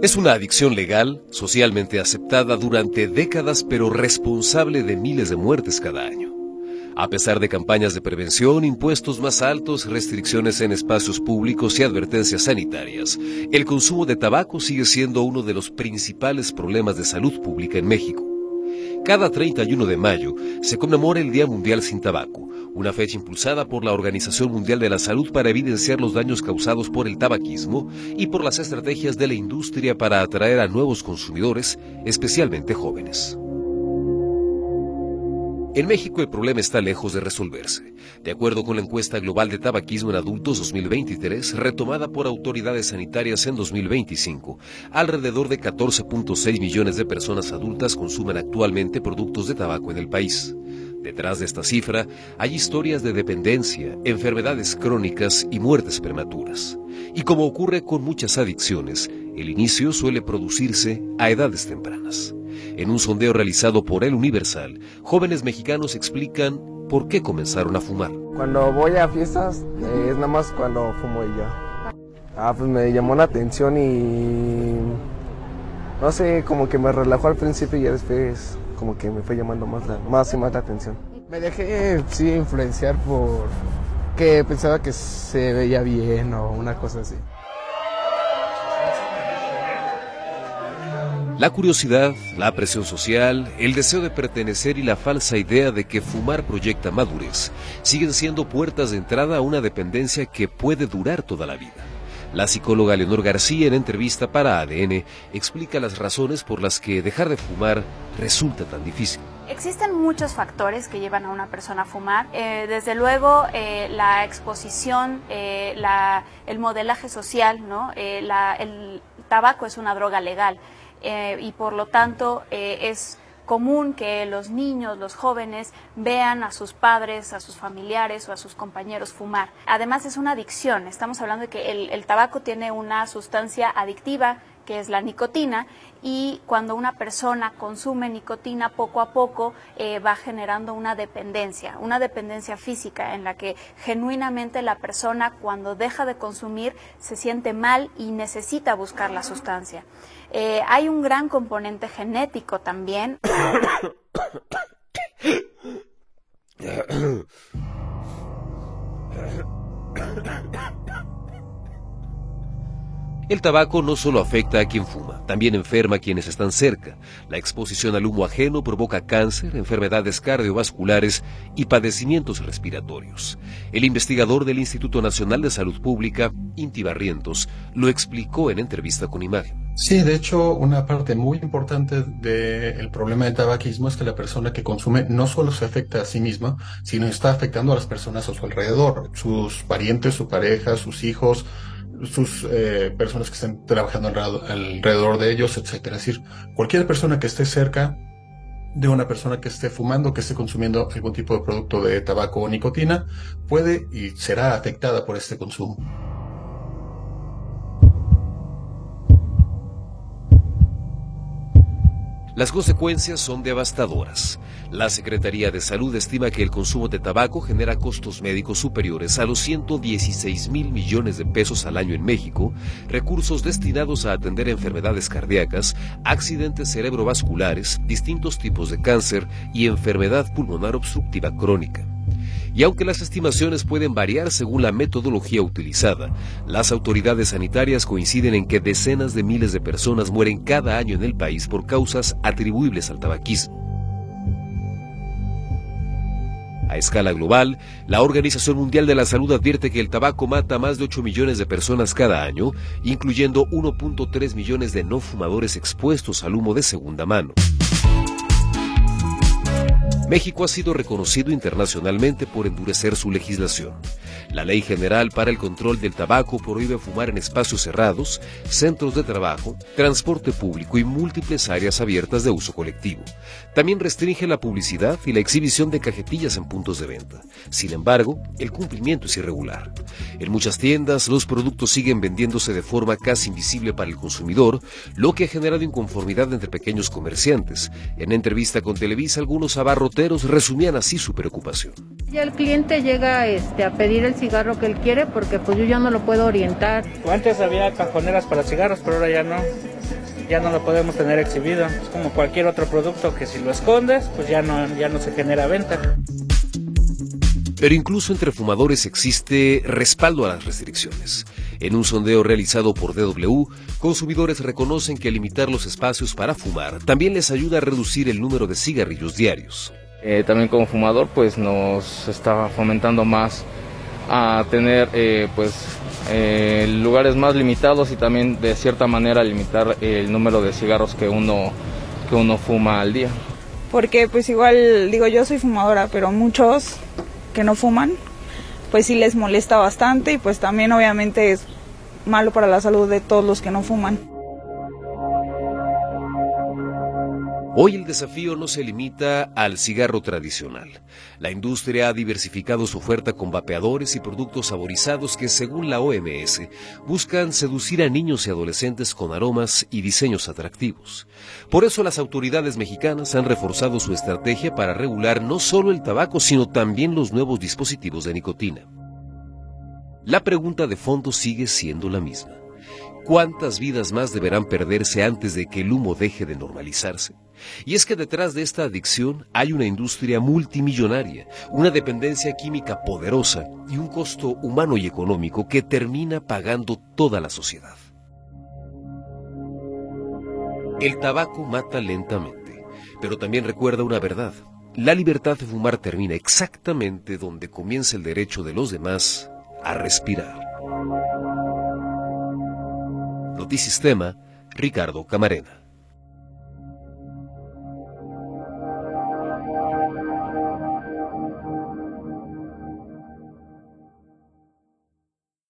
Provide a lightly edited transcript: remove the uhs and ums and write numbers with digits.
Es una adicción legal, socialmente aceptada durante décadas, pero responsable de miles de muertes cada año. A pesar de campañas de prevención, impuestos más altos, restricciones en espacios públicos y advertencias sanitarias, el consumo de tabaco sigue siendo uno de los principales problemas de salud pública en México. Cada 31 de mayo se conmemora el Día Mundial sin Tabaco, una fecha impulsada por la Organización Mundial de la Salud para evidenciar los daños causados por el tabaquismo y por las estrategias de la industria para atraer a nuevos consumidores, especialmente jóvenes. En México el problema está lejos de resolverse. De acuerdo con la encuesta global de tabaquismo en adultos 2023, retomada por autoridades sanitarias en 2025, alrededor de 14.6 millones de personas adultas consumen actualmente productos de tabaco en el país. Detrás de esta cifra hay historias de dependencia, enfermedades crónicas y muertes prematuras. Y como ocurre con muchas adicciones, el inicio suele producirse a edades tempranas. En un sondeo realizado por El Universal, jóvenes mexicanos explican por qué comenzaron a fumar. Cuando voy a fiestas, es nada más cuando fumo y ya. Pues me llamó la atención y no sé, como que me relajó al principio y ya después como que me fue llamando más y más la atención. Me dejé, sí, influenciar por que pensaba que se veía bien o una cosa así. La curiosidad, la presión social, el deseo de pertenecer y la falsa idea de que fumar proyecta madurez siguen siendo puertas de entrada a una dependencia que puede durar toda la vida. La psicóloga Leonor García, en entrevista para ADN, explica las razones por las que dejar de fumar resulta tan difícil. Existen muchos factores que llevan a una persona a fumar. Desde luego, la exposición, el modelaje social, ¿no? El tabaco es una droga legal. Y por lo tanto es común que los niños, los jóvenes, vean a sus padres, a sus familiares o a sus compañeros fumar. Además es una adicción, estamos hablando de que el tabaco tiene una sustancia adictiva que es la nicotina, y cuando una persona consume nicotina poco a poco va generando una dependencia física en la que genuinamente la persona cuando deja de consumir se siente mal y necesita buscar la sustancia. Hay un gran componente genético también. El tabaco no solo afecta a quien fuma, también enferma a quienes están cerca. La exposición al humo ajeno provoca cáncer, enfermedades cardiovasculares y padecimientos respiratorios. El investigador del Instituto Nacional de Salud Pública, Inti Barrientos, lo explicó en entrevista con Imagen. Sí, de hecho, una parte muy importante del problema del tabaquismo es que la persona que consume no solo se afecta a sí misma, sino está afectando a las personas a su alrededor, sus parientes, su pareja, sus hijos, sus personas que estén trabajando alrededor de ellos, etcétera. Es decir, cualquier persona que esté cerca de una persona que esté fumando, que esté consumiendo algún tipo de producto de tabaco o nicotina, puede y será afectada por este consumo. Las consecuencias son devastadoras. La Secretaría de Salud estima que el consumo de tabaco genera costos médicos superiores a los 116,000 millones de pesos al año en México, recursos destinados a atender enfermedades cardíacas, accidentes cerebrovasculares, distintos tipos de cáncer y enfermedad pulmonar obstructiva crónica. Y aunque las estimaciones pueden variar según la metodología utilizada, las autoridades sanitarias coinciden en que decenas de miles de personas mueren cada año en el país por causas atribuibles al tabaquismo. A escala global, la Organización Mundial de la Salud advierte que el tabaco mata a más de 8 millones de personas cada año, incluyendo 1.3 millones de no fumadores expuestos al humo de segunda mano. México ha sido reconocido internacionalmente por endurecer su legislación. La Ley General para el Control del Tabaco prohíbe fumar en espacios cerrados, centros de trabajo, transporte público y múltiples áreas abiertas de uso colectivo. También restringe la publicidad y la exhibición de cajetillas en puntos de venta. Sin embargo, el cumplimiento es irregular. En muchas tiendas, los productos siguen vendiéndose de forma casi invisible para el consumidor, lo que ha generado inconformidad entre pequeños comerciantes. En entrevista con Televisa, algunos abarroteros resumían así su preocupación. Ya el cliente llega a pedir el cigarro que él quiere porque pues yo ya no lo puedo orientar. Antes había cajoneras para cigarros, pero ahora ya no lo podemos tener exhibido. Es como cualquier otro producto que si lo escondes, pues ya no se genera venta. Pero incluso entre fumadores existe respaldo a las restricciones. En un sondeo realizado por DW, consumidores reconocen que limitar los espacios para fumar también les ayuda a reducir el número de cigarrillos diarios. También como fumador pues nos está fomentando más a tener lugares más limitados y también de cierta manera limitar el número de cigarros que uno fuma al día. Porque pues igual, digo, yo soy fumadora, pero muchos que no fuman, pues sí les molesta bastante y pues también obviamente es malo para la salud de todos los que no fuman. Hoy el desafío no se limita al cigarro tradicional. La industria ha diversificado su oferta con vapeadores y productos saborizados que, según la OMS, buscan seducir a niños y adolescentes con aromas y diseños atractivos. Por eso las autoridades mexicanas han reforzado su estrategia para regular no solo el tabaco, sino también los nuevos dispositivos de nicotina. La pregunta de fondo sigue siendo la misma. ¿Cuántas vidas más deberán perderse antes de que el humo deje de normalizarse? Y es que detrás de esta adicción hay una industria multimillonaria, una dependencia química poderosa y un costo humano y económico que termina pagando toda la sociedad. El tabaco mata lentamente, pero también recuerda una verdad. La libertad de fumar termina exactamente donde comienza el derecho de los demás a respirar. Notisistema, Ricardo Camarena.